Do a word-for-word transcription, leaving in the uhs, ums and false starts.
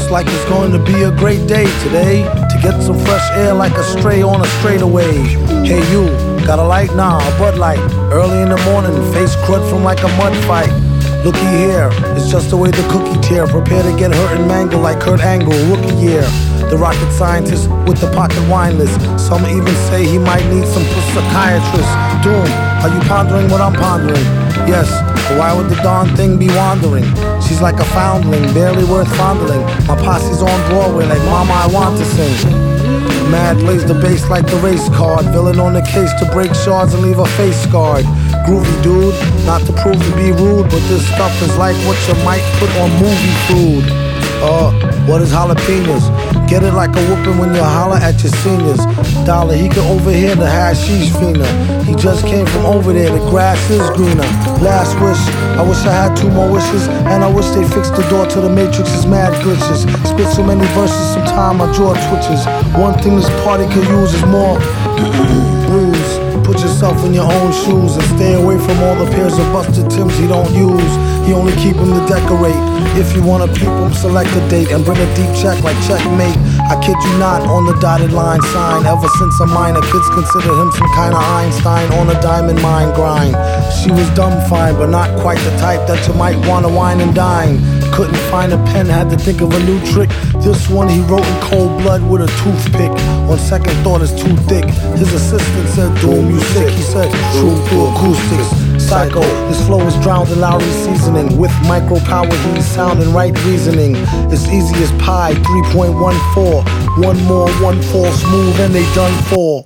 Looks like it's going to be a great day today, to get some fresh air like a stray on a straightaway. Hey you, got a light? Nah, a Bud Light. Early in the morning, face crud from like a mud fight. Looky here, it's just the way the cookie tear. Prepare to get hurt and mangled like Kurt Angle, rookie year. The rocket scientist with the pocket wine list. Some even say he might need some psychiatrist. Doom, are you pondering what I'm pondering? Yes, but why would the darn thing be wandering? She's like a foundling, barely worth fondling. My posse's on Broadway like Mama I Want to Sing. Mad plays the bass like the race card. Villain on the case to break shards and leave a face scarred. Groovy dude, not to prove to be rude, but this stuff is like what you might put on movie food. Uh, what is jalapenos? Get it like a whooping when you holler at your seniors. Dollar, he can overhear the hashish fiender. He just came from over there, the grass is greener. Last wish, I wish I had two more wishes, and I wish they fixed the door to the Matrix's mad glitches. Spit so many verses, sometime my jaw twitches. One thing this party could use is more booze. Put yourself in your own shoes and stay away from all the pairs of busted Timbs he don't use. He only keep them to decorate. If you wanna peep him, select a date and bring a deep check like checkmate. I kid you not, on the dotted line sign. Ever since a minor, kids consider him some kind of Einstein on a diamond mine grind. She was dumb fine, but not quite the type that you might wanna wine and dine. Couldn't find a pen, had to think of a new trick. This one he wrote in cold blood with a toothpick. On second thought, it's too thick. His assistant said, Doom, you sick? He said, true through acoustics. Psycho, his flow is drowned in Lowry seasoning. With micro power, he's sound and right reasoning. It's easy as pie, three point one four. One more, one fall smooth, and they done for.